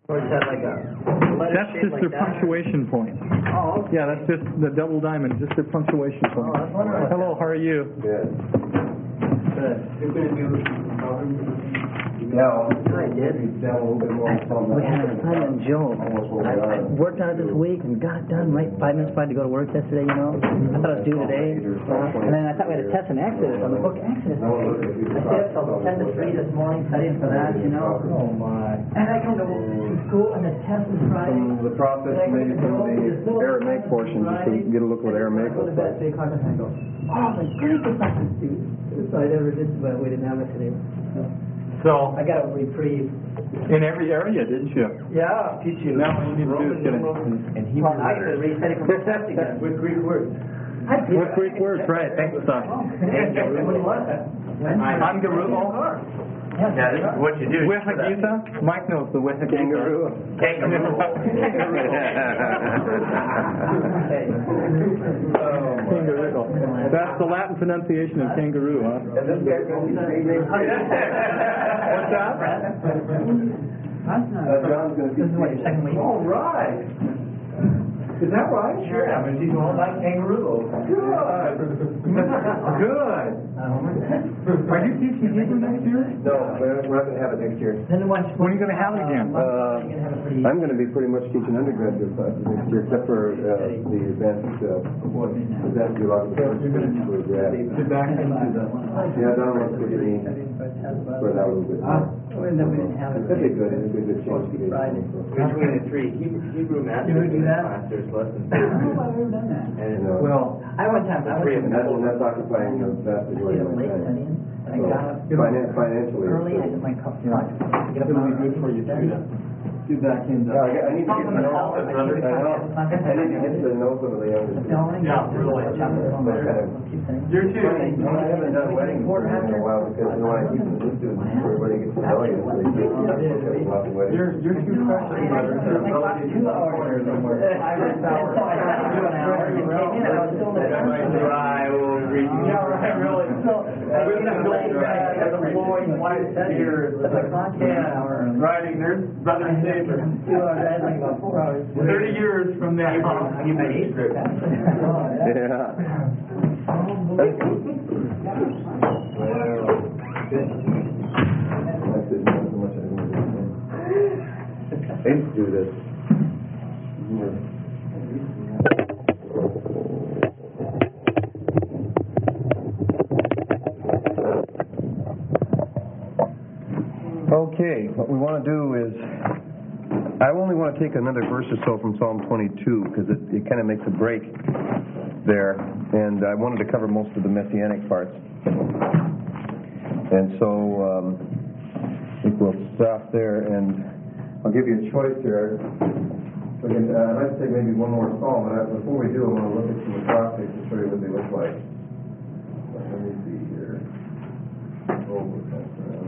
Or is that like a letter That's shape just like their that? punctuation point. Oh, okay. Yeah, that's just the double diamond, just their punctuation point. Oh, that's wonderful. Hello, how are you? Good. Good. Yeah, I did. maybe down a little bit more. We had a son and Joe. Almost where we I are. worked on it this week and got it done right 5 minutes prior to go to work yesterday, you know. I thought it was due today. And then I thought we had a test in Exodus. I'm like, look, Exodus. I stayed up till 10 to 3 this morning studying for that, you know. Oh, my. And I come to school and the test is Friday. The process, maybe some of the Aramaic portion, just to get a look what Aramaic Go looks to bed like. at 3 o'clock and I go, oh my goodness, I can do. So I never did, but we didn't have it today. So, I got a reprieve. in every area, didn't you? Yeah, teach you. Now what you need to do is get it. And he well, I could read study from the test again. With Greek words. With Greek words, right, thanks, son. What do you want? Angarubo. Yeah, Now, this is what you do. Wehagita? Mike knows the Wehagita. Kangaroo. Kangaroo. Kangaroo. That's the Latin pronunciation of kangaroo, huh? And this guy's going to be named. What's that? John's going to be. This is what your second week. All right. Is that right? Sure, I'm going to teach them all about kangaroo. Good. Good. Are you teaching Hebrew next year? No, we're not going to have it next year. Then When are you going to have it again? I'm going to be pretty much teaching undergraduate classes next year, except for the advanced geological sciences for grad. Yeah, Don wants to get me spread out a little bit. And then we didn't have it. That'd be good. It'd be a good change to get Friday. Between the three, Hebrew You would do that? class, there's lessons. I don't know if I've ever done that. And Well, I went time. I three went of and that's occupying a vast majority of my late time. studying. And I got up Financially. early. I took my cup. Get up before you Do back in Yeah, I need to get to know. I need to get to know some of the younger people. You're too. I haven't done weddings in a while because when I keep the new students, everybody gets to know you. So you get lots of weddings. You're too special. Like 2 hours. 5 hours. dry old Greek. Yeah, right, really. So, Writing, there's Brother Saber. 2 hours, I had like about 4 hours. 30 years from now. That's it. Not so much I don't understand. I used to do this. Okay, what we want to do is, I only want to take another verse or so from Psalm 22 because it kind of makes a break there, and I wanted to cover most of the messianic parts. And so I think we'll stop there, and I'll give you a choice here. Again, I'd like to take maybe one more psalm, but before we do, I want to look at some acrostics to show you what they look like. Let me see here. Oh, what's that around?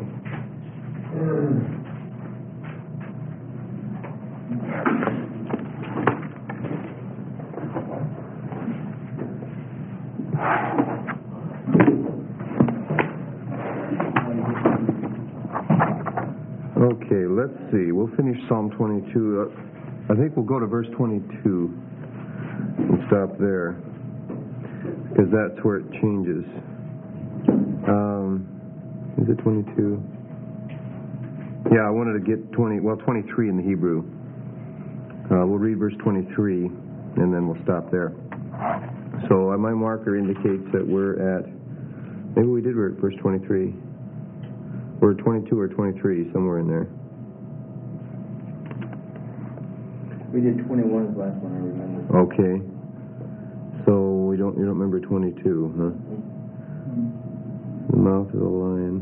Okay, let's see. We'll finish Psalm 22. I think we'll go to verse 22 and stop there because that's where it changes. Is it 22? Yeah, I wanted to get 23 in the Hebrew. We'll read verse 23 and then we'll stop there. So my marker indicates that we're at, maybe we did verse 23. We're at 22 or 23, somewhere in there. We did 21 the last one, I remember. Okay. So you don't remember 22, huh? The mouth of the lion.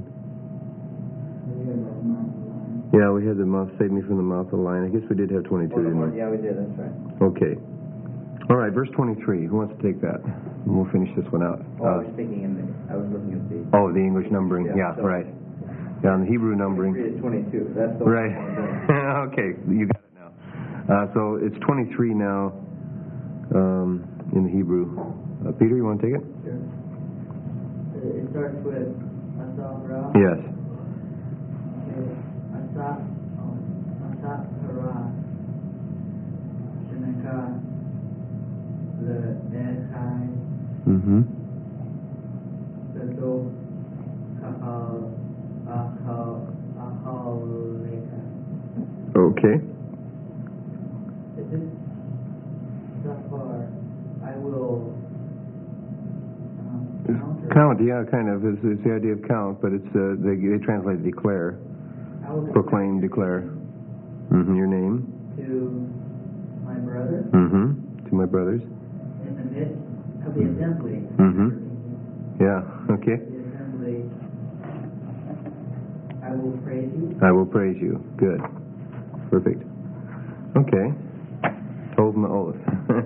Yeah, we had the mouth, save me from the mouth of the lion. I guess we did have 22, didn't we? Yeah, we did, that's right. Okay. All right, verse 23. Who wants to take that? And we'll finish this one out. I was thinking I was looking at the... Oh, the English numbering. Yeah, so right. Yeah, on the Hebrew numbering. 23 is 22. That's the Right. Okay, you got it now. So it's 23 now in the Hebrew. Peter, you want to take it? Sure. It starts with Asaf Ra. Yes. Asaf Ra. Mm-hmm. Okay. Is this so far? I will Count, yeah, kind of. Is the idea of count, but it's they translate declare, proclaim, declare. Mm-hmm. Your name. To my brother. Mm-hmm. To my brothers. In the midst of the assembly. Mm-hmm. Yeah. Okay. The assembly. I will praise you. I will praise you. Good. Perfect. Okay. Hold my oath.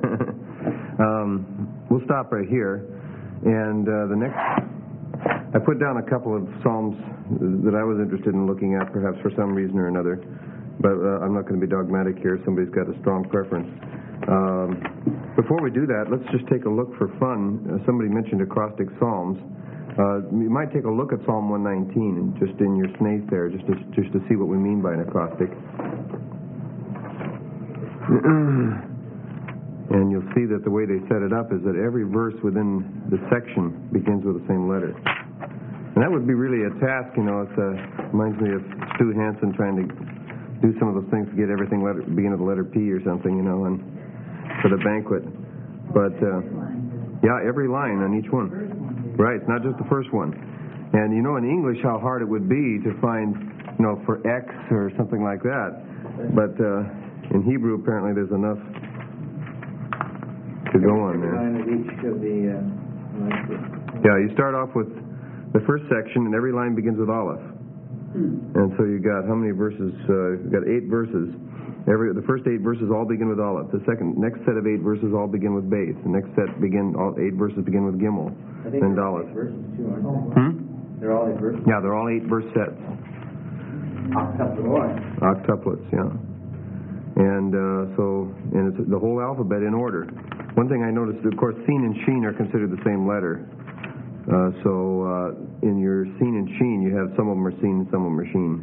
We'll stop right here. And the next, I put down a couple of Psalms that I was interested in looking at, perhaps for some reason or another. But I'm not going to be dogmatic here. Somebody's got a strong preference. Before we do that, let's just take a look for fun. Somebody mentioned acrostic Psalms. You might take a look at Psalm 119, and just in your snake there, just to see what we mean by an acrostic. And you'll see that the way they set it up is that every verse within the section begins with the same letter. And that would be really a task, you know. It reminds me of Stu Hansen trying to do some of those things to get everything begin with the letter P or something, you know, and for the banquet. But, yeah, every line on each one. Right, it's not just the first one. And you know in English how hard it would be to find, you know, for X or something like that. But in Hebrew, apparently, there's enough to go on there. Yeah, you start off with the first section, and every line begins with Aleph. And so you got how many verses? You've got 8 verses. The first 8 verses all begin with Aleph. The next set of 8 verses all begin with Beis. The next set all 8 verses begin with Gimel. Then Dalet. Verses too, aren't they? They're all 8 verses. Yeah, they're all 8 verse sets. Octuplets, yeah. And and it's the whole alphabet in order. One thing I noticed, of course, Sin and Shin are considered the same letter. In your Sin and Shin, you have some of them are Sin and some of them are Shin.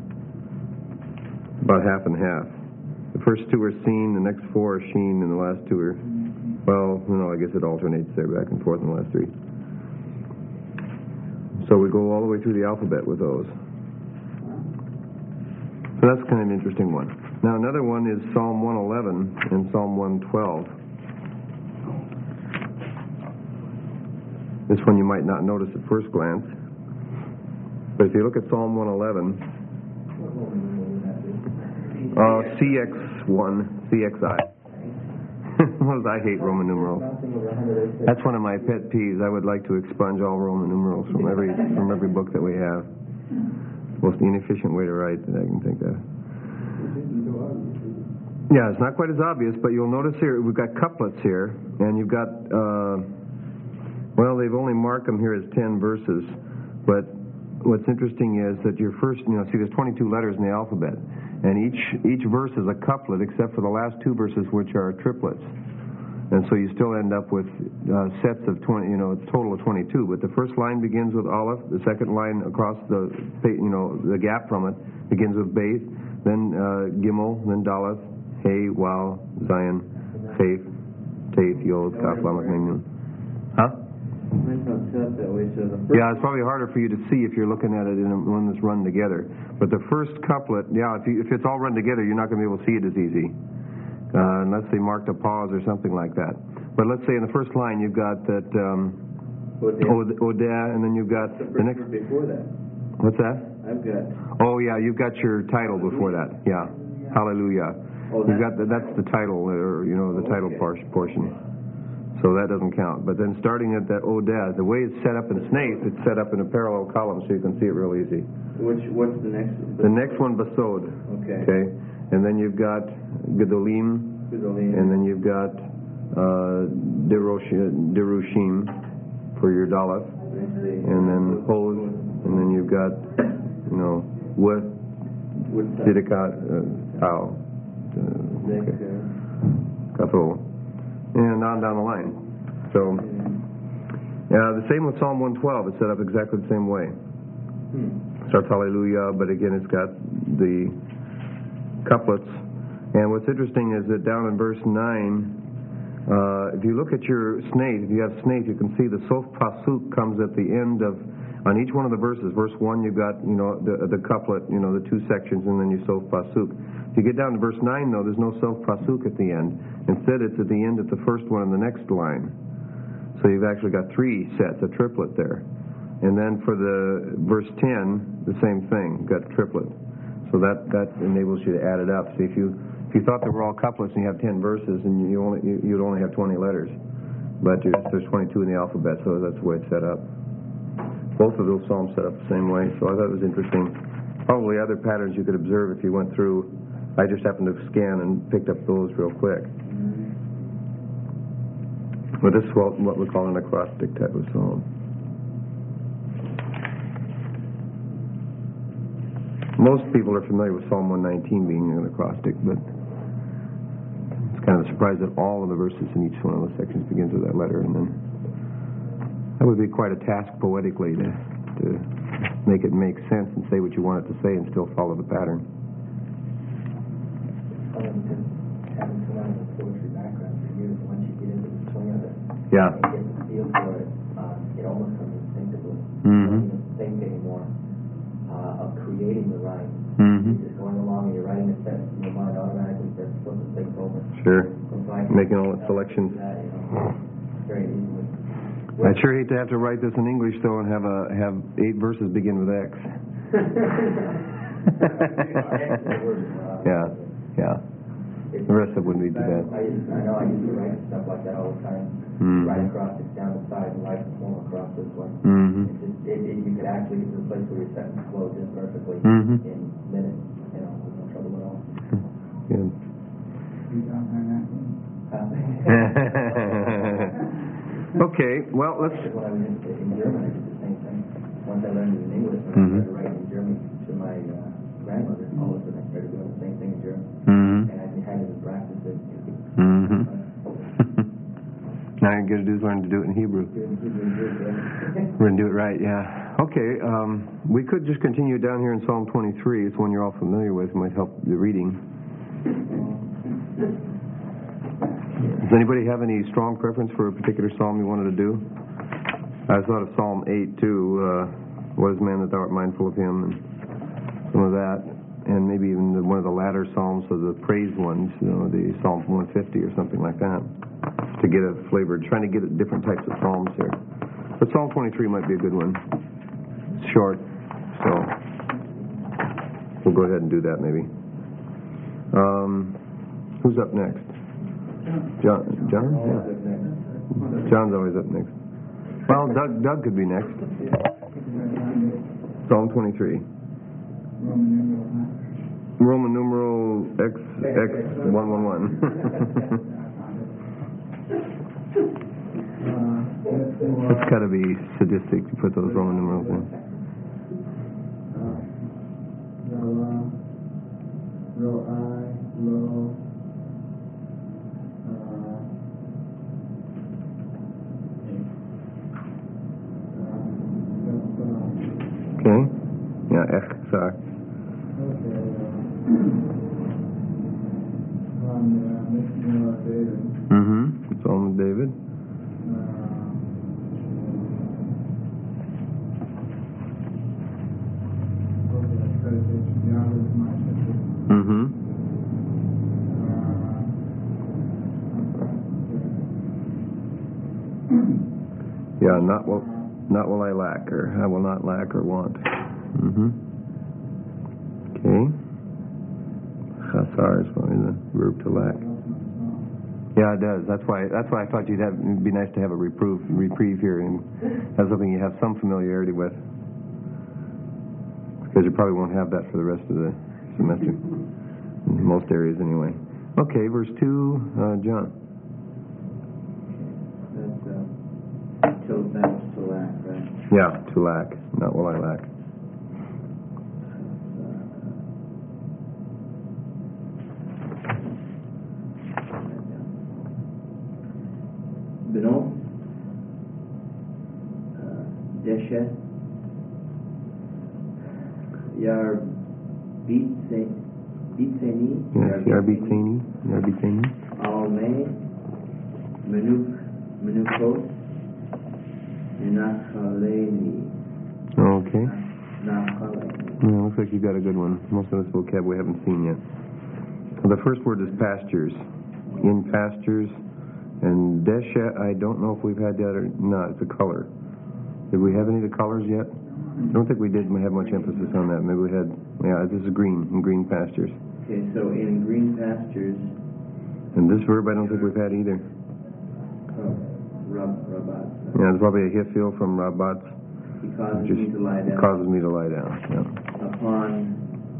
About half and half. The first 2 are Sin, the next 4 are Shin, and the last 2 are, well, you know, I guess it alternates there back and forth in the last 3. So we go all the way through the alphabet with those. So that's kind of an interesting one. Now another one is Psalm 111 and Psalm 112. This one you might not notice at first glance. But if you look at Psalm 111, CX1, CXI. I hate Roman numerals. That's one of my pet peeves. I would like to expunge all Roman numerals from every book that we have. Most inefficient way to write that I can think of. Yeah, it's not quite as obvious, but you'll notice here we've got couplets here, and you've got they've only marked them here as 10 verses, but what's interesting is that your first, see there's 22 letters in the alphabet, and each verse is a couplet except for the last 2 verses, which are triplets. And so you still end up with sets of 20, it's a total of 22, but the first line begins with Aleph, the second line across the gap from it begins with Beis, then Gimel, then Dalet, Hey, Waw, Zion, Faith, Taith, Yod, Kaf, Lamed, Nun. Huh? Yeah, it's probably harder for you to see if you're looking at it in one that's run together. But the first couplet, if it's all run together, you're not going to be able to see it as easy. Unless they marked a pause or something like that. But let's say in the first line you've got that Odeh, and then you've got the next. Before that. What's that? I've got. Oh yeah, you've got your title before that. Yeah, Hallelujah. You've got that's the title, or the title portion. So that doesn't count. But then starting at that Odeh, the way it's set up in Snaith, it's set up in a parallel column, so you can see it real easy. What's the next one? The next one, Basod. Okay. And then you've got Gedolim, and then you've got Derushim for your Dalet, and then Hoz, and then you've got, With, Didikat, Tau, Kathol, and on down the line. So, the same with Psalm 112. It's set up exactly the same way. Starts Hallelujah, but again it's got the couplets. And what's interesting is that down in verse 9, If you look at your snate, if you have snate, you can see the sof pasuk comes at the end of, on each one of the verses. Verse 1, you've got, the couplet, the two sections, and then you sof pasuk. If you get down to verse 9, though, there's no sof pasuk at the end. Instead, it's at the end at the first one in the next line. So you've actually got three sets, a triplet there. And then for the verse 10, the same thing, you've got a triplet. So that enables you to add it up. See, if you thought they were all couplets and you have 10 verses, and you'd only have 20 letters. But there's 22 in the alphabet, so that's the way it's set up. Both of those psalms set up the same way, so I thought it was interesting. Probably other patterns you could observe if you went through. I just happened to scan and picked up those real quick. But this is what we call an acrostic type of psalm. Most people are familiar with Psalm 119 being an acrostic, but it's kind of a surprise that all of the verses in each one of those sections begins with that letter, and then that would be quite a task poetically to make it make sense and say what you want it to say and still follow the pattern. Having come out of the poetry background for years, once you get into the swing of it, Yeah. and get the feel for it, it almost comes instinctively. Mm-hmm. You don't even think anymore of creating the rhyme. Mm-hmm. You're just going along and you're writing a sentence, and your mind automatically starts to flip the things over. Sure. So I can Making all the selections. do that, very easily. I'd sure hate to have to write this in English, though, and have 8 verses begin with X. Yeah. The rest of it wouldn't be too bad. I know I used to write stuff like that all the time. Mm-hmm. Write across it down the side and write the poem across this way. Mm-hmm. You could actually get to the place where your sentence flows in perfectly Mm-hmm. in minutes, with no trouble at all. Good. Okay, well, let's... When I was in German, I did the same thing. Once I learned it in English, when I started writing in German to my grandmother, all of a sudden I started doing the same thing in German. Mm-hmm. And I had to practice it. Mm-hmm. Now you're going to do is learn to do it in Hebrew. We're going to do it right, yeah. Okay, we could just continue down here in Psalm 23. It's one you're all familiar with. It might help the reading. Does anybody have any strong preference for a particular psalm you wanted to do? I thought of Psalm 8, too. What is man that thou art mindful of him? And some of that. And maybe even one of the latter psalms of the praise ones, the Psalm 150 or something like that, to get a flavor, trying to get different types of psalms here. But Psalm 23 might be a good one. It's short, so we'll go ahead and do that maybe. Who's up next? John? Yeah. John's always up next. Well, Doug could be next. Psalm 23. Roman numeral X111. It's got to be sadistic to put those Roman numerals in. Okay. Yeah, Echzar. Mm-hmm. Psalm of David. Mm-hmm. Yeah, not will I lack, or I will not lack or want. Mm-hmm. Okay. Chasar is probably the verb to lack. Yeah, it does. That's why I thought it'd be nice to have a reprieve here and have something you have some familiarity with, because you probably won't have that for the rest of the semester, in most areas anyway. Okay, verse 2, John. That's to lack, right? Yeah, to lack, not will I lack. Beno, Deshet, Yar Bitseni, Yes, Yarbitseni. Alme, Menukos, Nachaleni. Okay. Nachaleni. Yeah, looks like you got a good one. Most of this vocab we haven't seen yet. So the first word is pastures. In pastures. And Desha, I don't know if we've had that or not. It's a color. Did we have any of the colors yet? I don't think we did have much emphasis on that. Maybe we had, yeah, this is green, in green pastures. Okay, so in green pastures. And this verb I don't think we've had either. Rabat. Yeah, there's probably a hifil from Rabat. He causes me to lie down. Causes me to lie down, yeah. Upon.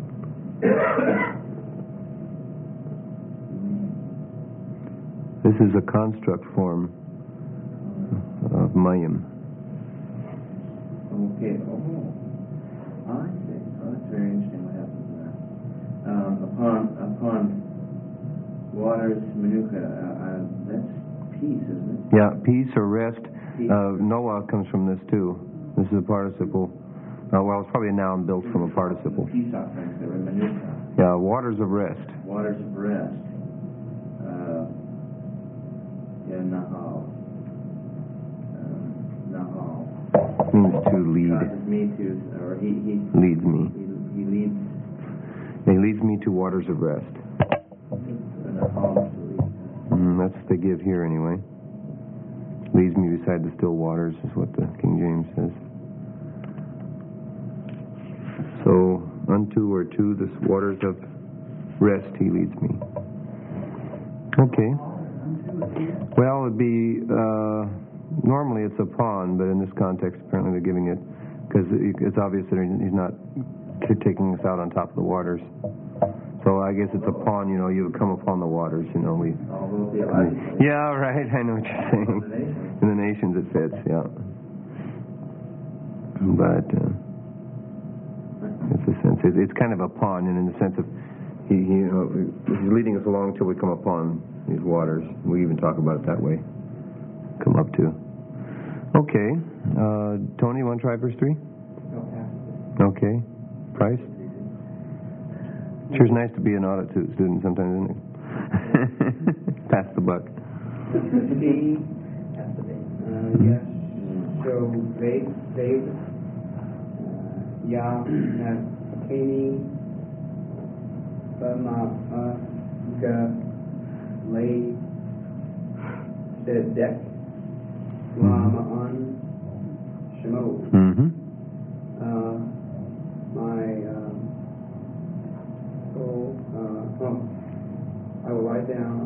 This is a construct form of mayim. Okay. Oh, I see. Oh, that's very interesting. What happens there? Upon waters, Menuka. That's peace, isn't it? Yeah, peace or rest. Peace. Noah comes from this too. This is a participle. Well, it's probably a noun built from a participle. Peace offerings that were Menuka. Yeah, waters of rest. Waters of rest. Nahal. Nahal. Means to lead. Causes me to, or he leads me. He leads. He leads me to waters of rest. Nahal to lead. That's what they give here anyway. Leads me beside the still waters is what the King James says. So, unto or to the waters of rest he leads me. Okay. Well, it'd be, normally it's upon, but in this context apparently they're giving it, because it's obvious that he's not taking us out on top of the waters. So I guess it's upon, you come upon the waters, Yeah, right, I know what you're saying. In the nations it fits, yeah. But, it's a sense, it's kind of upon, and in the sense of, he's leading us along till we come upon these waters. We even talk about it that way. Come up to. Okay. Tony, you want to try verse 3? Okay. Price? Sure, it's nice to be an audit student sometimes, isn't it? Pass the buck. Yes. So, they, Ya, Kani, Bama, Ga, Lay, Sedek, Lama'an, Shemo. My soul, I will lie down.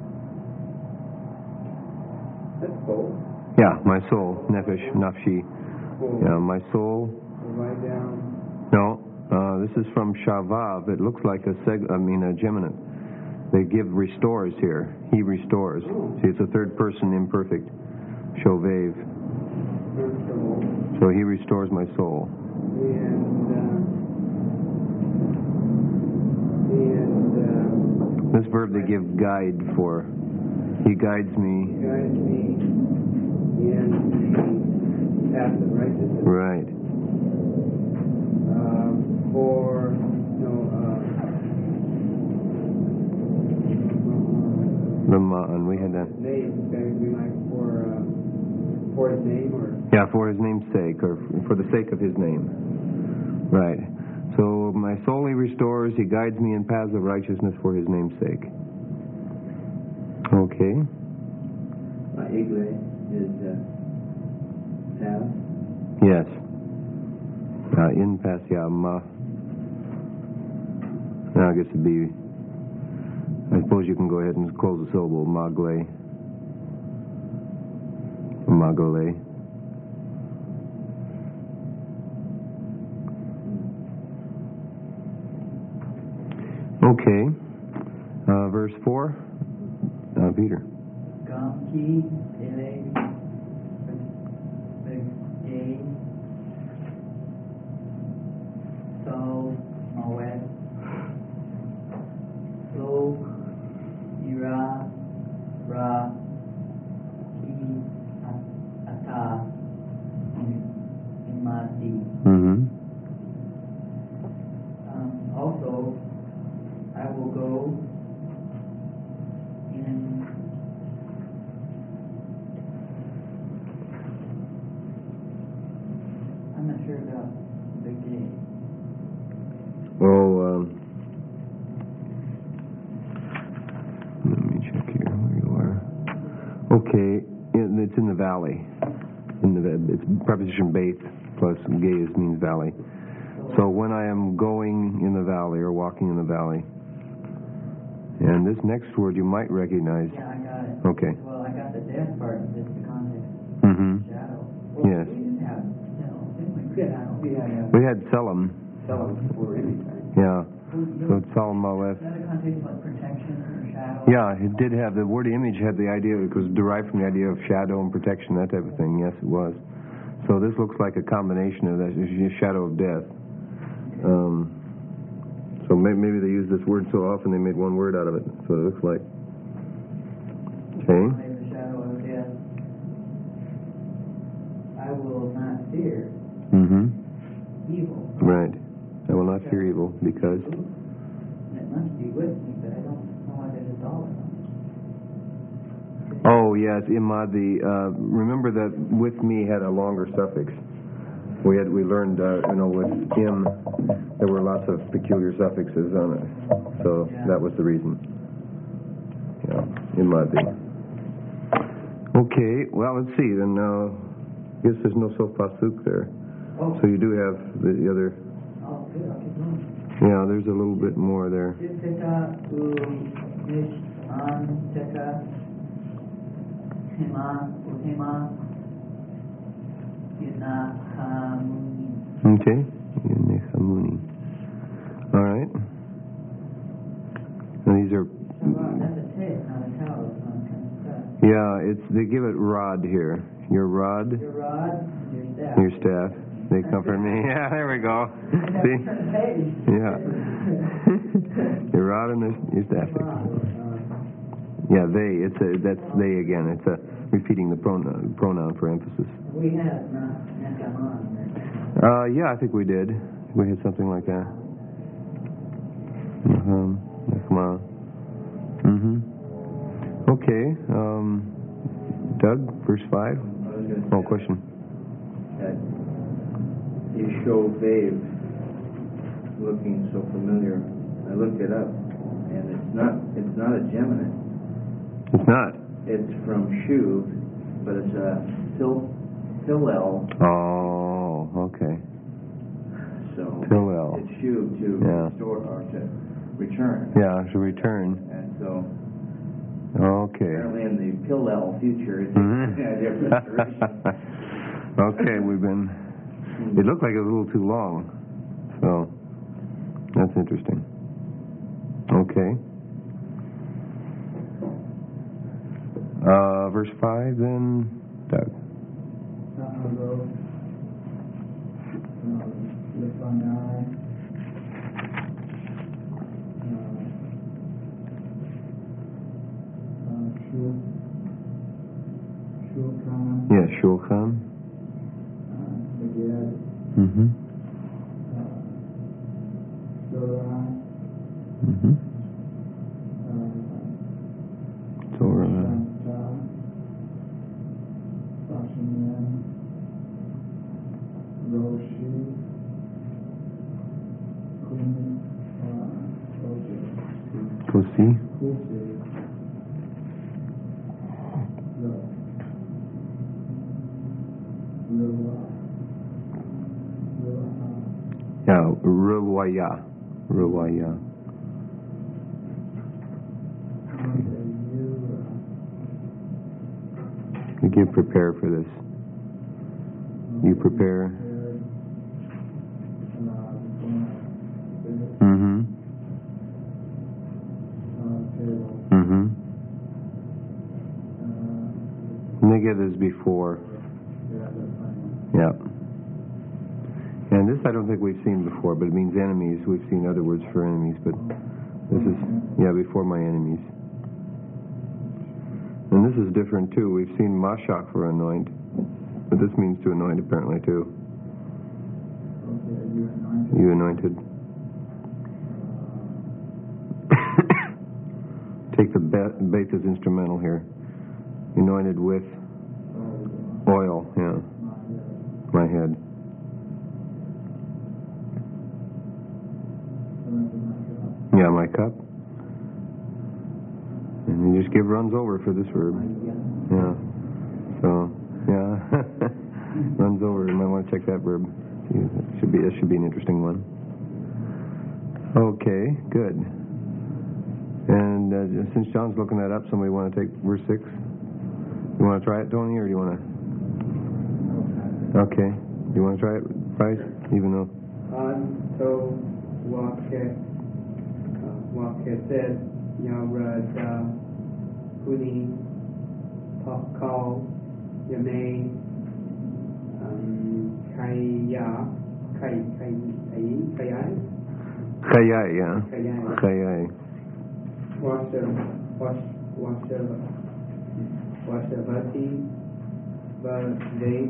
That's soul. Yeah, my soul, nefesh, nafshi. Yeah, my soul. Lie down. No, this is from Shavav. It looks like a geminate. They give restores here. He restores. See, it's a third person imperfect. Shovev. So he restores my soul. This verb they give guide for. He guides me. He guides me in the path of righteousness. Right. And we had that. Name is going to be like for his name, or? Yeah, for his name's sake, or for the sake of his name. Right. So my soul he restores, he guides me in paths of righteousness for his name's sake. Okay. Igle is path. Yes. In path, yeah, ma. Now I guess it'd be, I suppose you can go ahead and close the syllable, magle. Magole. Okay. Verse 4. Peter. Gamki, ele, begay, so, mawet, lo, ira, ra, ki, ata, imati. Also, I will go in Okay, it's in the valley. It's preposition beth plus gayes means valley. So when I am going in the valley or walking in the valley. And this next word you might recognize. Yeah, I got it. Okay. Well, I got the death part, just the context. Mm-hmm. Shadow. Yes. We didn't have, didn't we? Shadow. We had Selim. Or anything. Yeah. So it's Selim Aleph. Another context like protection or shadow. Yeah, it did have, the word image had the idea, it was derived from the idea of shadow and protection, that type of thing. Yes, it was. So this looks like a combination of that, shadow of death. So maybe they used this word so often they made one word out of it. So it looks like. Okay. The shadow of death. I will not fear Mm-hmm. evil. Right. I will not fear evil because. It must be with me, but I don't know why there's a dollar on it. Oh yes, imad. Remember that with me had a longer suffix. We learned with im there were lots of peculiar suffixes on it, so that was the reason. Yeah, imad. Okay, well let's see. Then I guess there's no sof pasuk there, so you do have the other. Oh, good. I'll keep going. Yeah, there's a little bit more there. Teka mish an teka hema uhema yinahamuni. Okay, Yinechamuni. All right. And these are. That's a tail, not a towel. It's not kind of stuff. Yeah, they give it rod here. Your rod, Your rod, your staff. your staff. They comfort me. Yeah, there we go. See? Yeah. Your rod and your staff. Yeah, they. That's they again. It's repeating the pronoun for emphasis. We had Nakaman. Yeah, I think we did. We had something like that. Nakama. Okay. Doug, verse 5. Oh, question. You show Dave looking so familiar. I looked it up, and it's not a geminate. It's not. It's from Shuv, but it's a Hillel. Oh, okay. So Hillel. it's Shuv to restore or to return. Yeah, to return. And so Okay. apparently in the Hillel future, it's a different restoration. Okay, it looked like it was a little too long. So, that's interesting. Okay. Verse 5 then, Doug. Yeah, Shulchan. Mm-hmm. Mm-hmm. Torah. Kosi. Yeah, Ruwaya. Ruwaya. You prepare for this. You prepare. Mm-hmm. Mm-hmm. Neged is before. Yeah. And this I don't think we've seen before, but it means enemies. We've seen other words for enemies, but this is, before my enemies. And this is different too. We've seen mashak for anoint, but this means to anoint apparently too. You anointed. Take the beth as instrumental here. Anointed with oil, my head. Yeah, my cup. And You just give runs over for this verb. Yeah. So, yeah. Runs over. You might want to check that verb. That should be an interesting one. Okay, good. And since John's looking that up, somebody want to take verse 6? You want to try it, Tony, or do you want to? Okay. You want to try it, Bryce? Even though. So said, Huni, Call, Yamei, Kayai. Chayai, yeah. Chayai. Washavati, Bavei,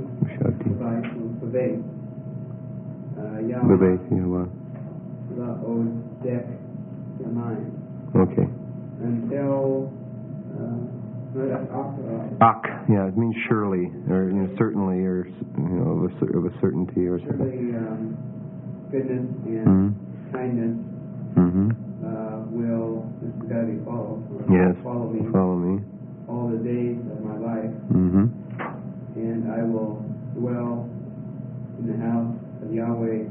Bavei, yeah. Laodek, Yamai. Okay. Until, Ak, yeah, it means surely, or certainly, or of a certainty, or something. Surely, goodness and kindness will, this has got to be followed. Yes, follow me all the days of my life, and I will dwell in the house of Yahweh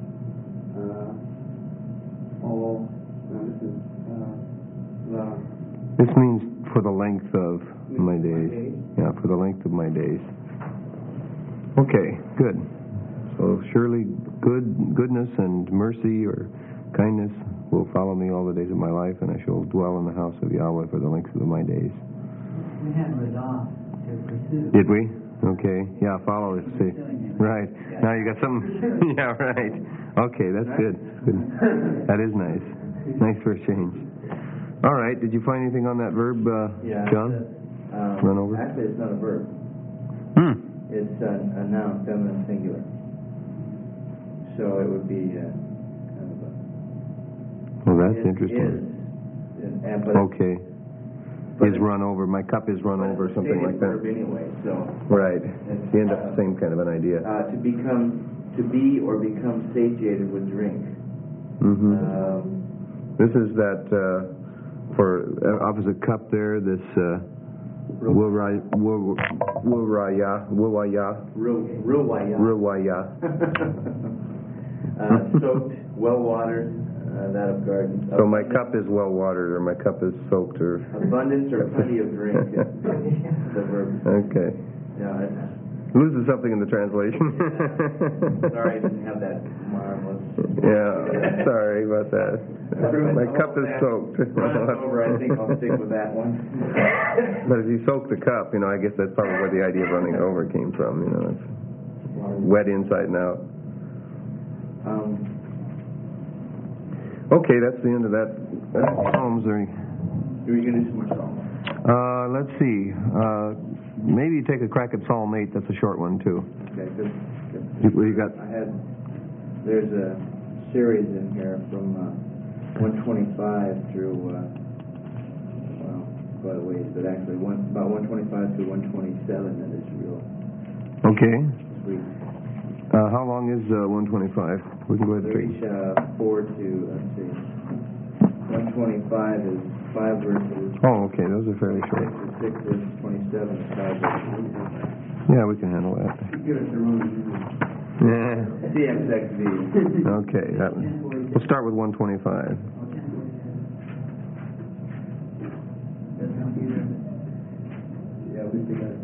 This means for the length of my days. Yeah, for the length of my days. Okay, good. So surely goodness and mercy or kindness will follow me all the days of my life, and I shall dwell in the house of Yahweh for the length of my days. We had Radah to pursue. Did we? Okay. Yeah, follow it. See. Right. Now you got something. Yeah, right. Okay, that's good. Good. That is nice. Nice for a change. All right. Did you find anything on that verb, John? Run over? Actually, it's not a verb. It's a noun, feminine singular. So it would be kind of a... Well, that's interesting. Okay. Is run over. My cup is run over, something like that. Verb anyway, so... Right. You end up the same kind of an idea. To be or become satiated with drink. This is that, for opposite cup there, this... Ruwaya. Soaked, well-watered, that of gardens. So my cup is well-watered, or my cup is soaked, or... Abundance or plenty of drink. The verb. Okay. Yeah, loses something in the translation. Sorry, I didn't have that marvelous. Yeah, sorry about that. My cup is soaked. Over, I think I'll stick with that one. But if you soak the cup, I guess that's probably where the idea of running over came from. It's wet inside and out. Okay, that's the end of that. Psalms are... Are you going to do some more Psalms? Let's see. Maybe take a crack at Psalm 8. That's a short one, too. Okay, good. What you got? There's a series in here from 125 through, quite a ways, but actually about 125 through 127 that is real. Okay. Sweet. How long is 125? We can go ahead and There's 4 to, let's see, 125 is 5 verses. Oh, okay, those are fairly short. 6 verses, 27 is 5 verses. Yeah, we can handle that. Give us the room. Yeah. CXXV. Okay, that one. We'll start with 125. Yeah, we did that.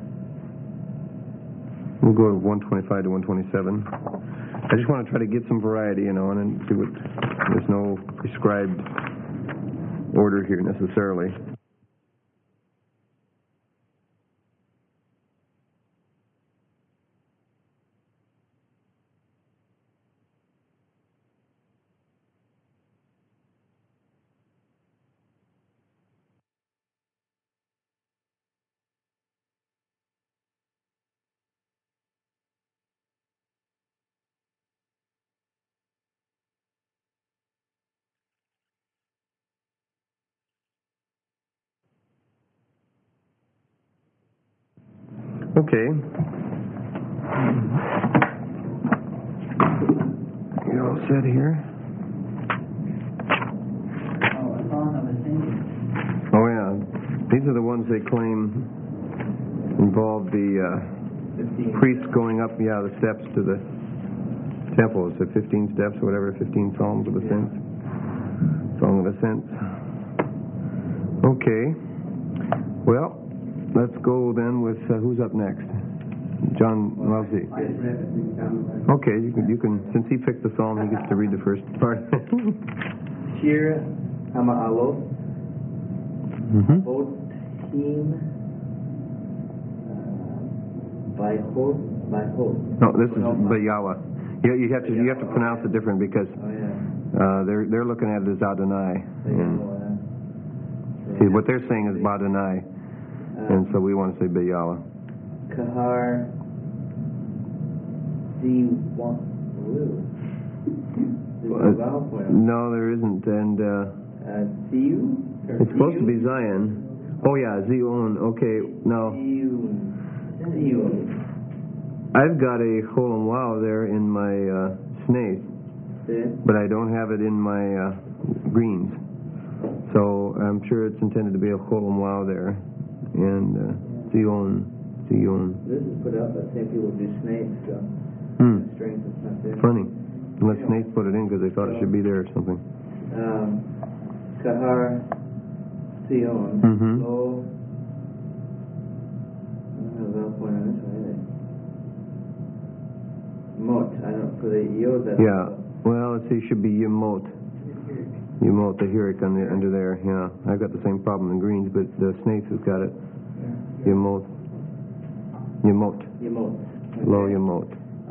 We'll go to 125 to 127. I just want to try to get some variety, and see what. There's no prescribed order here necessarily. Okay. You're all set here? Oh, a song of a singer. Oh, yeah. These are the ones they claim involve the priest going up, the steps to the temple. Is it 15 steps or whatever, 15 Psalms of Ascent? Song of Ascent. Okay. Well, let's go then with, who's up next? John Lovesey. Okay, you can, since he picked the psalm, he gets to read the first part. Shir Hama'alot, Botim, Baihot. No, this is Bayawa. You have to pronounce it different because they're looking at it as Adonai. See, what they're saying is Badonai, and so we want to say Bayawa. Kahar Ziwan. No, there isn't, and it's supposed to be Zion. Oh yeah, Zion. Okay, now I've got a Cholam Wow there in my Snaith, but I don't have it in my greens. So I'm sure it's intended to be a Cholam Wow there, and Zion. This is put up, but same people do snakes, so strength is not there. Funny. Unless Snaith put it in because they thought it should be there or something. Kahar Zion. Lo. I don't have a vowel point on this one either. Mot. I don't, for the yod. Yeah. Well, let's see, it should be Yemot. Yemot, the Hirik under there. Yeah. I've got the same problem in greens, but the Snaith has got it. Yemot. Okay. Lo Yemot.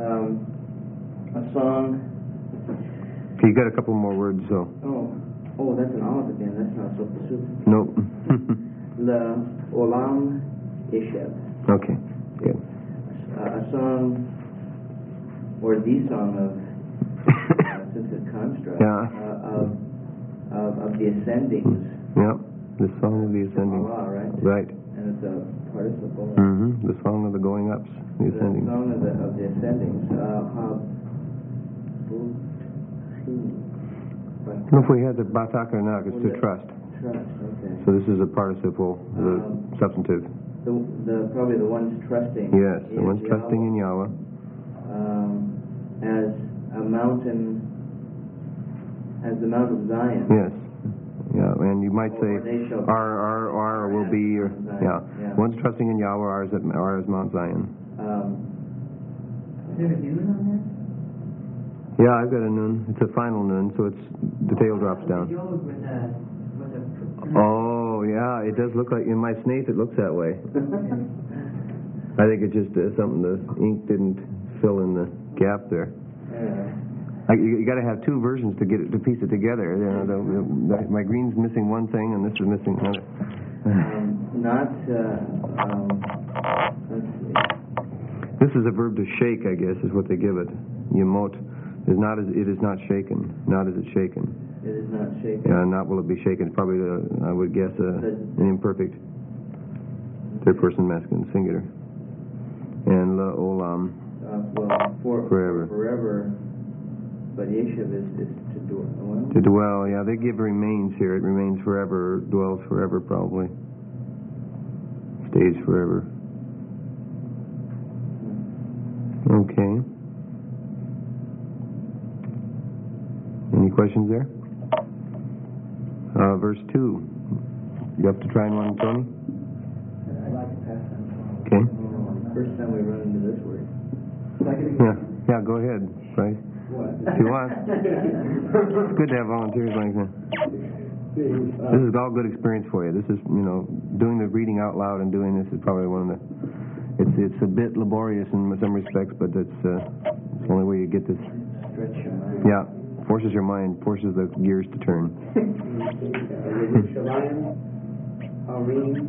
A song. Okay, you got a couple more words, so. Oh, that's an olive again. That's not so pursuit. Nope. La Olam Isheb. Okay, good. A song, or the song of, since it's construct, of the ascendings. Yeah, the song of the ascending. Allah, right? Right. And it's a participle. The song of the going ups, the ascending. The song of the ascendings. I don't know if we had the batak or not, it's to trust. Trust, okay. So this is a participle, the substantive. Probably the one's trusting. Yes, the one's trusting in Yahweh. As a mountain, as the Mount of Zion. Yes. Yeah, and you might say our will be, one's trusting in Yahweh, ours is Mount Zion. Is there a noon on that? Yeah, I've got a noon. It's a final noon, so it's the tail drops down. Oh, yeah, it does look like, in my Snaith it looks that way. I think it's just something the ink didn't fill in the gap there. You got to have two versions to get it to piece it together. You know, my green's missing one thing, and this is missing another. This is a verb to shake, I guess, is what they give it. Yemot is not as it is not shaken. Not as it's shaken. It is not shaken. Yeah, not will it be shaken. Probably I would guess an imperfect third person masculine singular. And la olam. Forever. But Yeshiv is to dwell. To dwell, yeah. They give remains here. It remains forever, dwells forever probably. Stays forever. Okay. Any questions there? Verse 2. You have to try and one, Tony? I'd like to pass on. Okay. First time we run into this word. Yeah, go ahead, Bryce. If you want. It's good to have volunteers like that. This is all good experience for you. This is, doing the reading out loud and doing this is probably one of the... It's a bit laborious in some respects, but it's the only way you get this. Stretch your mind. Yeah, forces your mind, forces the gears to turn. Yerushalayim, Harim,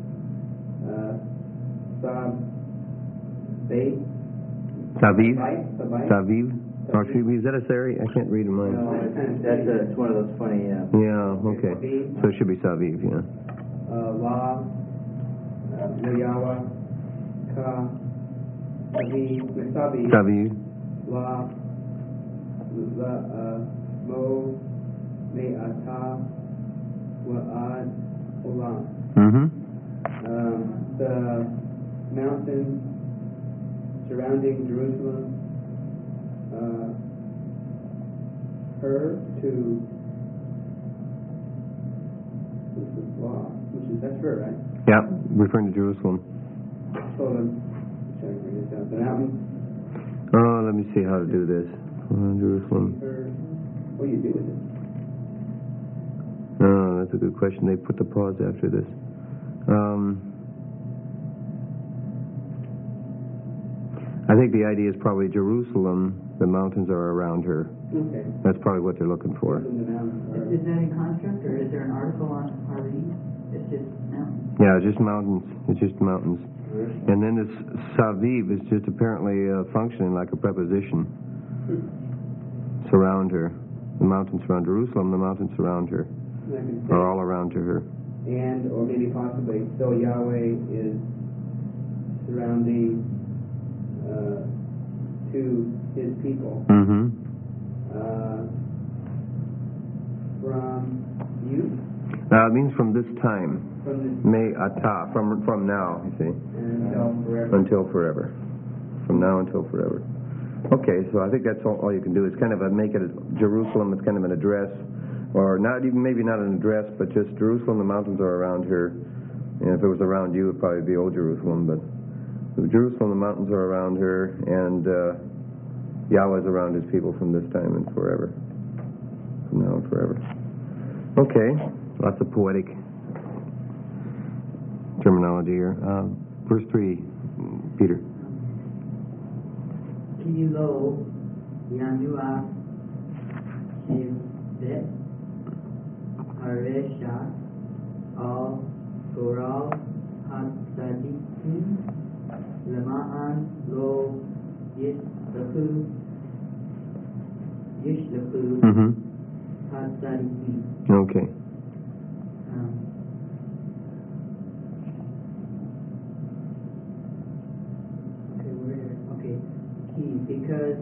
Saviv. Is that a Sari? I can't read mine. No, it's one of those funny... Yeah, okay. So it should be Saviv, yeah. La, Yawa, Ka, Saviv. La, Mo, Me'ata, Wa'ad, Olam. the mountains surrounding Jerusalem, her to that's her, right? Yeah, referring to Jerusalem. So the mountains. Oh, let me see how to do this. Jerusalem. What do you do with it? Oh, that's a good question. They put the pause after this. I think the idea is probably Jerusalem, the mountains are around her. Okay. That's probably what they're looking for. Is that in construct, or is there an article on RE? It's just mountains. Yeah, just mountains. It's just mountains. And then this Saviv is just apparently functioning like a preposition. Surround her. The mountains surround Jerusalem, the mountains surround her. Are all around to her. And, or maybe possibly, so Yahweh is surrounding to his people. Mm-hmm. From you? It means from this time. From this May ata, from now, you see. until forever. Until forever. From now until forever. Okay, so I think that's all you can do. It's kind of make it Jerusalem. It's kind of an address, or not even maybe not an address, but just Jerusalem. The mountains are around her, and if it was around you, it'd probably be Old Jerusalem. But Jerusalem, the mountains are around her, and Yahweh's around His people from this time and forever. From now and forever. Okay, lots of poetic terminology here. Verse 3, Peter. Kilo Yanua Shivet Haresha Al Goral Hatzadikim Lema'an Lo Yishlaku Mm-hmm. Hatzadikim. Okay. Because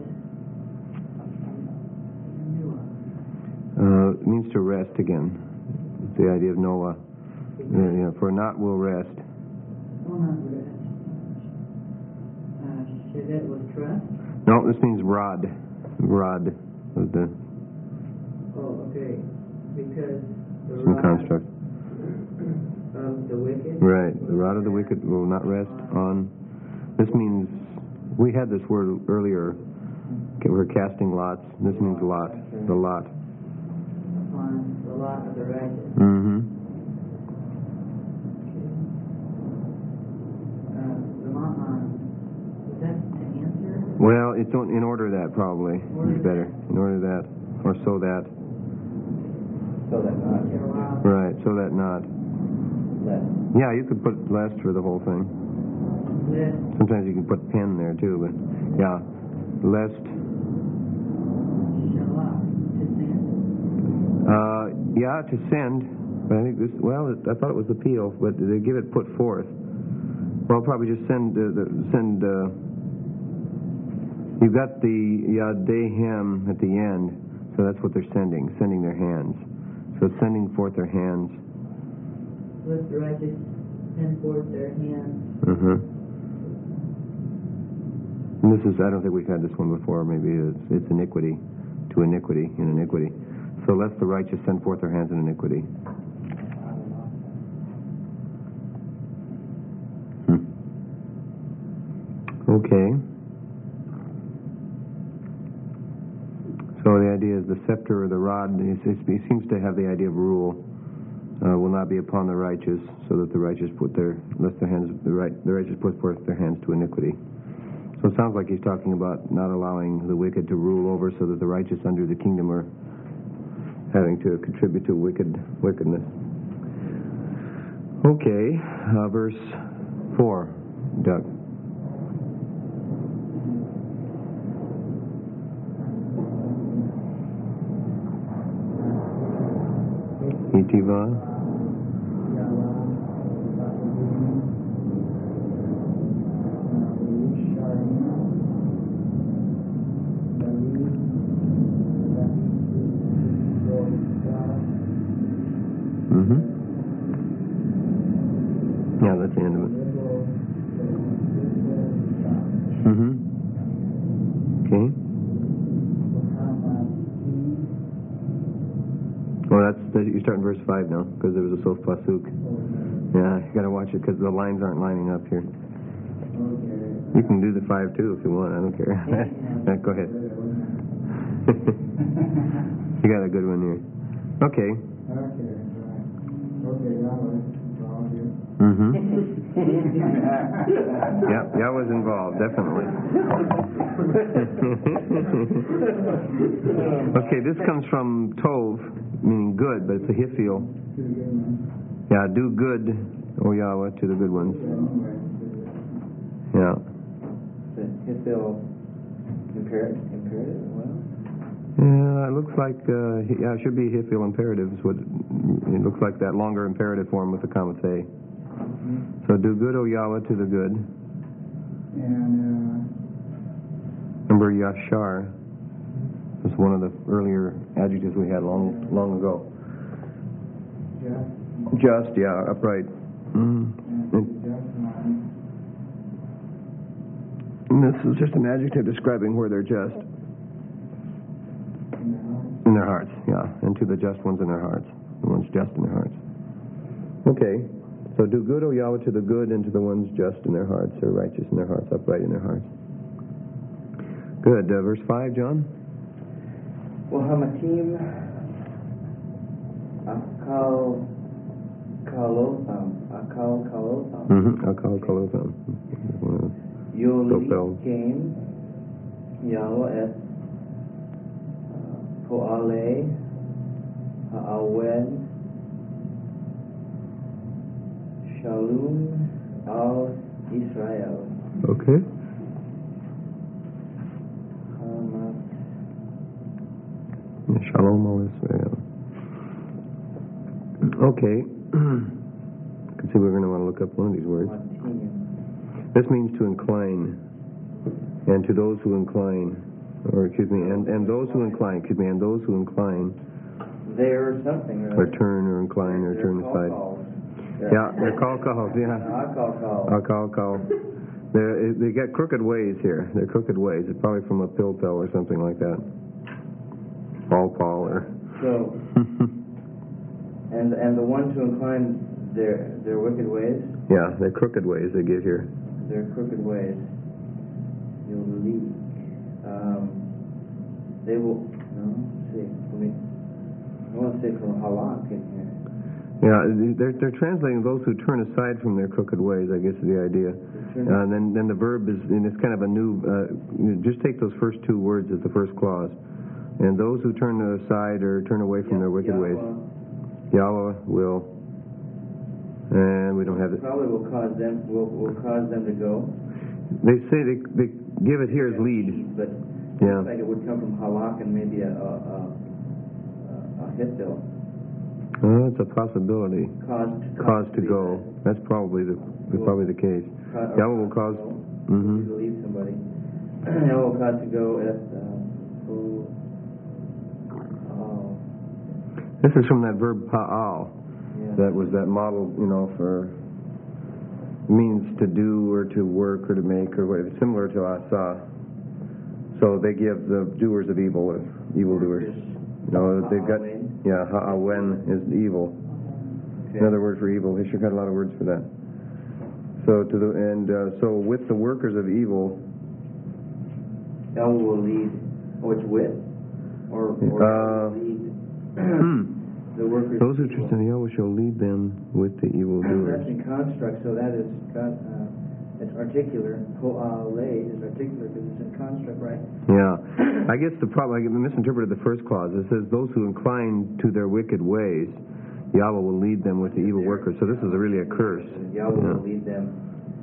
it means to rest again. It's the idea of Noah. For not will rest. Shevet was trust? No, this means rod. Rod was the Oh, okay. Because the some rod construct. of the wicked? Right. The rod of the wicked will not rest on. This means, we had this word earlier, we're casting lots. This means lot. The lot. On the lot of the righteous. Mm-hmm. Is that to answer? Well, it's in order that probably. It's better. In order that. Or so that. So that not. Right, so that not. Less. Yeah, you could put lest for the whole thing. Lest. Sometimes you can put pen there too, but yeah. Lest. Shalah. To send. Yeah, to send. But I think this, well, I thought it was appeal, but they give it put forth. Well, probably just send, you've got the Yadehem at the end, so that's what they're sending their hands. So sending forth their hands. Let the righteous send forth their hands. Mm-hmm. And this is, I don't think we've had this one before, maybe it's iniquity to iniquity in iniquity. So let the righteous send forth their hands in iniquity. Okay. So the idea is the scepter or the rod, it seems to have the idea of rule, will not be upon the righteous, so that the righteous the righteous put forth their hands to iniquity. So it sounds like he's talking about not allowing the wicked to rule over, so that the righteous under the kingdom are having to contribute to wickedness. Okay, verse 4, Doug. Itiva. Mm-hmm. Yeah, that's the end of it. You're starting verse 5 now, because there was a sof pasuk. Yeah, you got to watch it, because the lines aren't lining up here. You can do the 5 too if you want. I don't care. Go ahead. You got a good one here. Okay. Mm-hmm. Yeah, was involved, definitely. Okay, this comes from Tov, meaning good, but it's a Hifil. Yeah, do good, O Yahweh, to the good ones. Yeah. Hifil imperative? Well, yeah, it looks like, it should be Hifil imperative. It looks like that longer imperative form with the comma say. So do good, O Yahweh, to the good. And Remember Yashar was one of the earlier adjectives we had long ago. Just, yeah, upright. And this is just an adjective describing where they're just. In their hearts, yeah. And to the just ones in their hearts. The ones just in their hearts. Okay. So do good, O Yahweh, to the good, and to the ones just in their hearts, or righteous in their hearts, upright in their hearts. Good. Verse 5, John? Wahamatim Akal Kalotham. Akal Kalotham. Yolikim Yahweh et Poale Ha'awen Shalom al Israel. Okay. Shalom al Israel. Okay. Can see we're going to want to look up one of these words. This means to incline, and to those who incline, or excuse me, and those who incline, and those who incline. They're something, right? Or turn, or incline, or turn aside. Yeah, they're called calls. Yeah. Call. They got crooked ways here. They're crooked ways. It's probably from a pill or something like that. Paul or. So. and the ones who incline their wicked ways. Yeah, they're crooked ways they give here. They're crooked ways. You'll leak. They will. No. Let's see. I want to say from halak in here. Yeah, they're translating those who turn aside from their crooked ways, I guess is the idea. And then the verb is, and it's kind of a new, just take those first two words as the first clause. And those who turn aside or turn away from their wicked ways. Yahweh will, and we don't have it. Probably will cause them to go. They say they give it here as lead. But it looks like it would come from halak and maybe a hifil. It's a possibility. Cause to go. That's probably the case. Yahweh will cause. To leave somebody. Yahweh will cause to go at. This is from that verb pa'al. Yeah. That was that model, for means to do or to work or to make or whatever, similar to asa. So they give the doers of evildoers. They've got. Yeah, ha'awen is evil. Okay. Another word for evil. They sure got a lot of words for that. So so with the workers of evil, Yahweh will lead. Oh, it's with, or lead. The workers. Those who trust in Yahweh shall lead them with the evildoers. That's in construct, so that is it's articular. Po'ale is articular because it's in construct, right? Yeah. I guess the problem, I misinterpreted the first clause. It says, those who incline to their wicked ways, Yahweh will lead them with the evil workers. So this is really a curse. Yahweh will lead them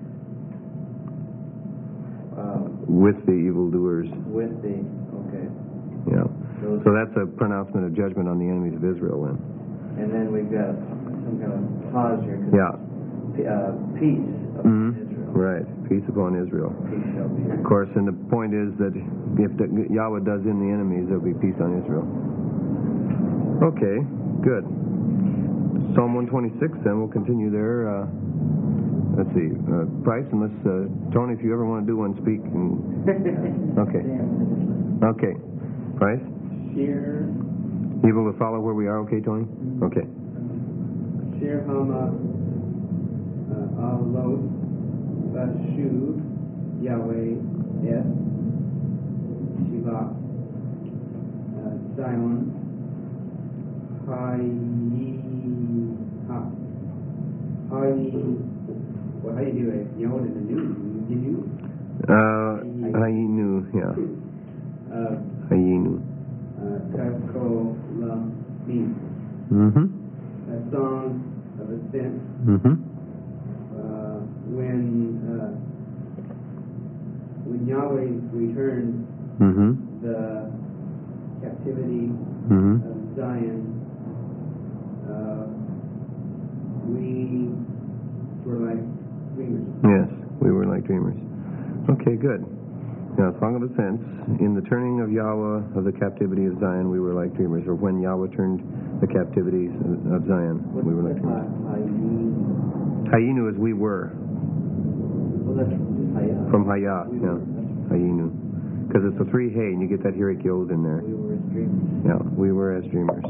with the evildoers. Okay. Yeah. So that's a pronouncement of judgment on the enemies of Israel then. And then we've got some kind of pause here. Yeah. Peace upon Israel. Right. Peace upon Israel. Peace shall be. Of course, and the point is that if Yahweh does in the enemies, there will be peace on Israel. Okay. Good. Psalm 126, then we'll continue there. Let's see. Price, unless, Tony, if you ever want to do one, speak. Okay. Okay. Price? Share You able to follow where we are, okay, Tony? Okay. Shir Hama Alot Bashu Yahweh Es Shiva Zion Well, how do you do it? You hold it in new? Hayinu, yeah. Hayinu. Kakolamim. Mm-hmm. A song of ascent. Mm-hmm. When Yahweh returned Mm-hmm. the captivity Mm-hmm. of Zion, we were like dreamers. Yes, we were like dreamers. Okay, good. Now, Song of Ascents. In the turning of Yahweh of the captivity of Zion, we were like dreamers. Or when Yahweh turned the captivities of Zion, we were like dreamers. Hayinu is we were. Well, that's Hayah. From Hayah, yeah. Hayinu. Because it's a 3 hay, and you get that Hirik Yod in there. We were as dreamers. Yeah, we were as dreamers.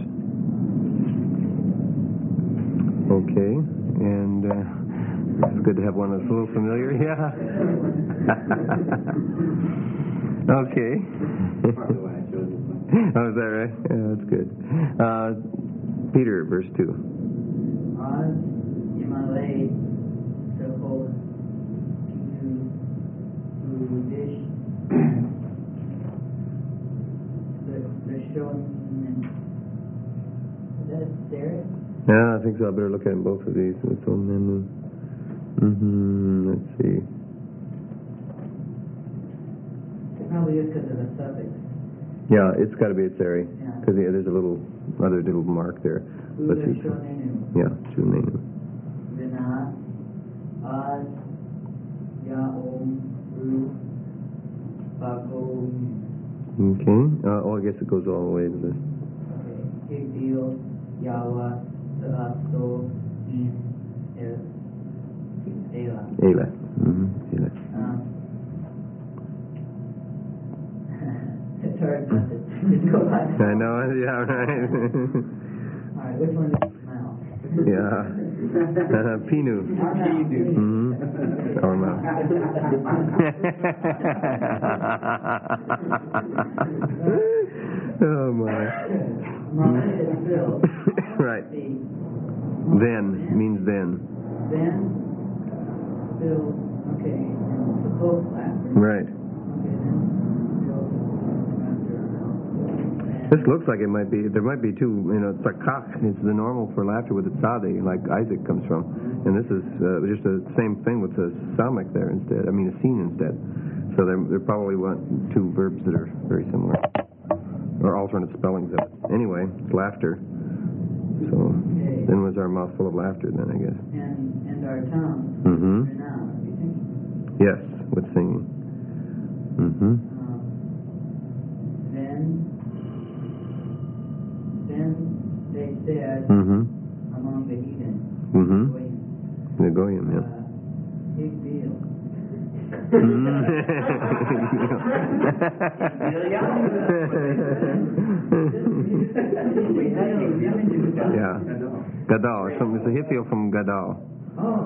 Okay, and it's good to have one that's a little familiar. Yeah. Okay. Partly why I chose this one. Oh, is that right? Yeah, that's good. Peter, verse 2. Az Yimalei Sehol Udish Lishonin. Is that Sarah? Yeah, I think so. I better look at both of these. Let's see. It probably is because of the suffix. Yeah, it's got to be a Tsari. Yeah. Because there's a other little mark there. Let's see. Ulishonin. Yeah, Shunenu. Vina Az Yaom Ru Bagom. Okay. I guess it goes all the way to this. Big deal. Yawa Sa'asto In Ela. Ela. Mm-hmm. Ela. It's hard not to just go by. I know, yeah, right. Alright, which one is now? Yeah. Pinu. Mm-hmm. Our mouth. Oh, my. Right. Then means then. Then, Bill, okay, and the close laughter. Right. Okay, then, Bill, laughter. This looks like it might be, there might be two, it's like kach, it's the normal for laughter with the tzadi, like Isaac comes from. And this is just the same thing with the samek there instead, a sin instead. So they're probably two verbs that are very similar. Or alternate spellings of it. Anyway, it's laughter. So then was our mouth full of laughter then, I guess. And our tongue. Mm-hmm. Now, you think? Yes, with singing. Mm-hmm. Then they said Mm-hmm. among the heathen. Mm-hmm. The Goyim, yeah. Big deal. Yeah. Gadal. It's a Hithiel from Gadal. Oh.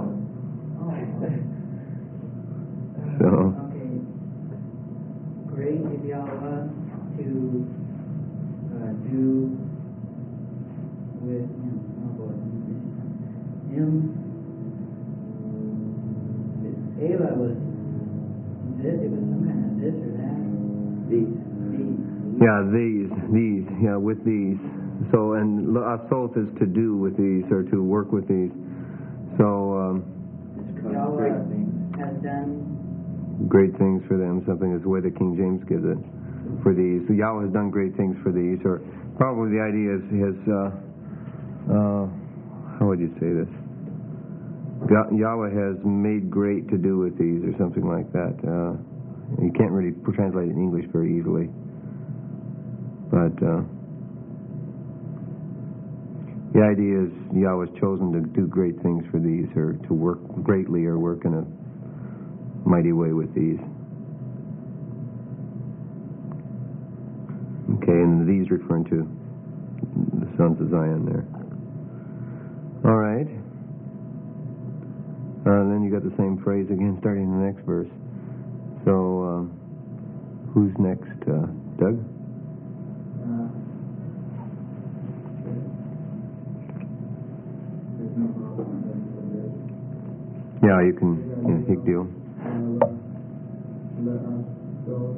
So. Okay. Great is Yahweh to do with him. Ela was this, it was some kind of this or that. These. Yeah, these, yeah, with these. So, and assault is to do with these or to work with these. So, Yahweh has done great things for them. Something is the way that King James gives it for these. So Yahweh has done great things for these, or probably the idea is how would you say this? Yahweh has made great to do with these, or something like that. You can't really translate it in English very easily. But the idea is Yahweh has chosen to do great things for these, or to work greatly, or work in a mighty way with these. Okay, and these referring to sons of Zion there. All right. Then you got the same phrase again starting in the next verse. So, who's next? Doug? Yeah, you can. Yeah, big deal. Let us go.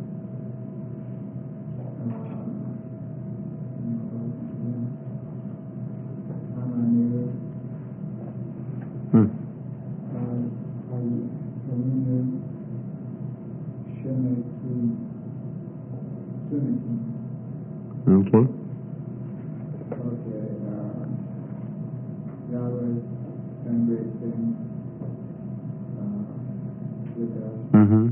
Okay. Yahweh done great things with us. Mm-hmm.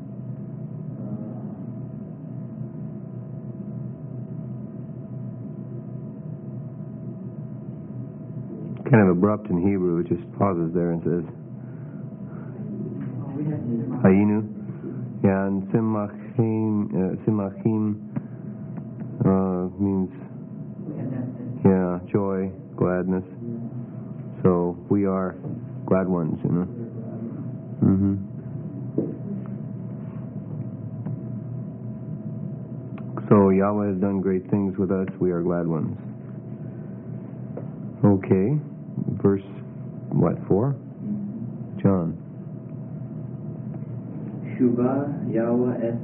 Kind of abrupt in Hebrew. It just pauses there and says, Hayinu. Yeah, and Simachim means, yeah, joy, gladness. So we are glad ones, you know. Mm-hmm. So Yahweh has done great things with us. We are glad ones. Okay. Verse, 4? John. Shuvah Yahweh es.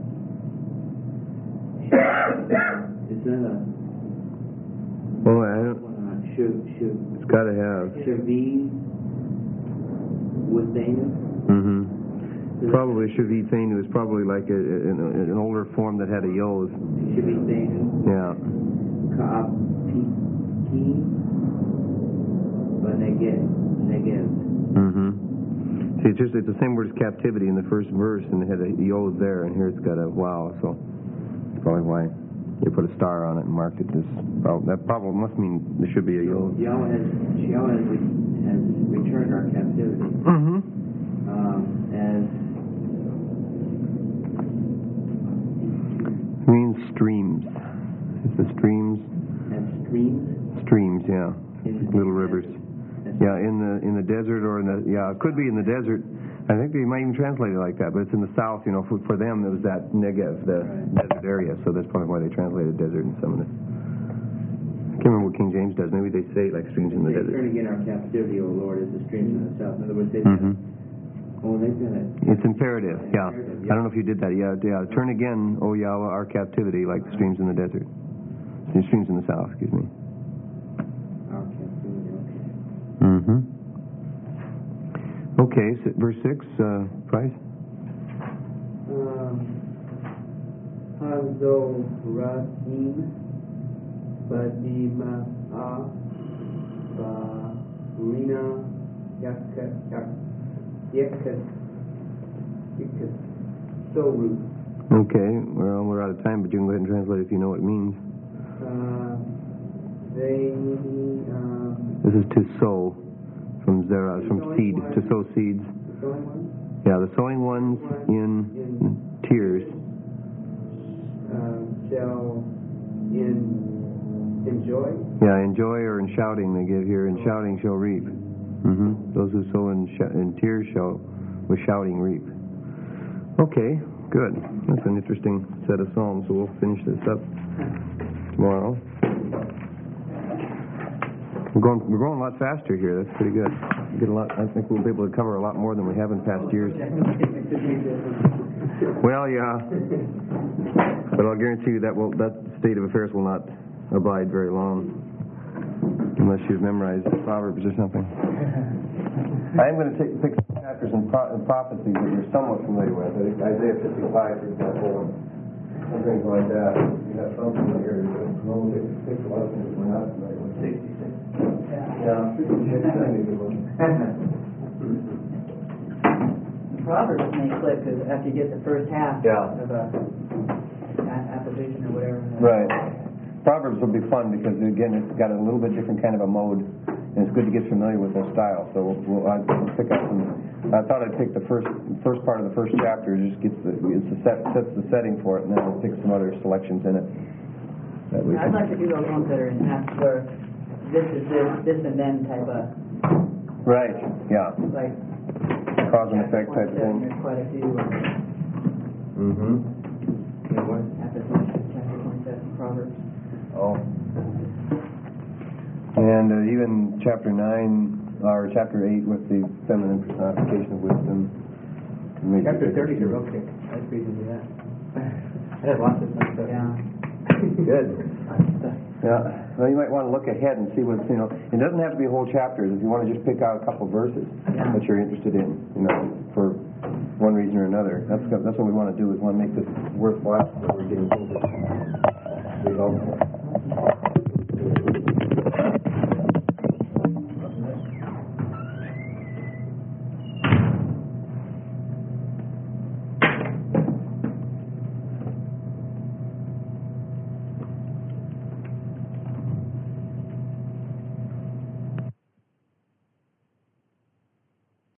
Is that a... Oh, I don't... It's got to have. Shavi Withenu? Mm-hmm. Probably Shavithenu is probably like an older form that had a yod. Shavithenu. Yeah. Ka'apiki. Negev. Mm-hmm. See, it's the same word as captivity in the first verse, and it had a yod there, and here it's got a wow, so that's probably why they put a star on it and marked it as, that probably must mean there should be a yod. Yahweh has returned our captivity. Mm-hmm. As it means streams. It's the streams. As streams? Streams, yeah. Little rivers. Yeah, in the desert or it could be in the desert. I think they might even translate it like that, but it's in the south, you know, for them it was that Negev, the desert area, so that's probably why they translated desert in some of this. I can't remember what King James does. Maybe they say like streams in the desert. Turn again our captivity, O Lord, as the streams in the south. In other words, they've Mm-hmm. they've done it. It's imperative, yeah. I don't know if you did that. Yeah. Turn again, O Yahweh, our captivity, like the streams in the desert. The streams in the south, excuse me. Our captivity, okay. Mm-hmm. Okay, so verse 6, Price? Hazo Rahim Badima'ah Barina Yakat Soru. Okay, well, we're out of time, but you can go ahead and translate if you know what it means. This is to sow from Zerah, from seed, to sow seeds. The sowing ones? Yeah, the sowing ones in tears. Shall enjoy? Yeah, in joy or in shouting, they give here. In shouting shall reap. Mm-hmm. Those who sow in tears shall, with shouting, reap. Okay, good. That's an interesting set of psalms, so we'll finish this up tomorrow. We're going a lot faster here. That's pretty good. Get a lot. I think we'll be able to cover a lot more than we have in past years. Well, yeah, but I'll guarantee you that state of affairs will not abide very long, unless you've memorized Proverbs or something. I am going to pick some chapters in prophecies that you're somewhat familiar with. I think Isaiah 55, for example, and things like that. You have something here. Normally, take a lot of things we're not familiar with. 66. Yeah, 66. Proverbs may click because after you get the first half Yeah. of a apposition or whatever. Right. Proverbs will be fun because, again, it's got a little bit different kind of a mode, and it's good to get familiar with their style. So I'll pick up some. I thought I'd pick the first part of the first chapter. Just sets the setting for it, and then I'll pick some other selections in it. that we I'd can. like to do those ones that are in Acts where this is this and then type of, Right, yeah, like. cause and effect type of thing. There's quite a few, Mm-hmm. after chapter 27 Proverbs. Oh. And even chapter 9, or chapter 8 with the feminine personification of wisdom. Maybe Chapter 30 is a real kick. That's reason to that. I had lots of fun stuff. Yeah. Good. Yeah. Well, you might want to look ahead and see what's, it doesn't have to be whole chapters. If you want to just pick out a couple verses that you're interested in, for one reason or another. That's what we want to do, is want to make this worthwhile, so we're getting things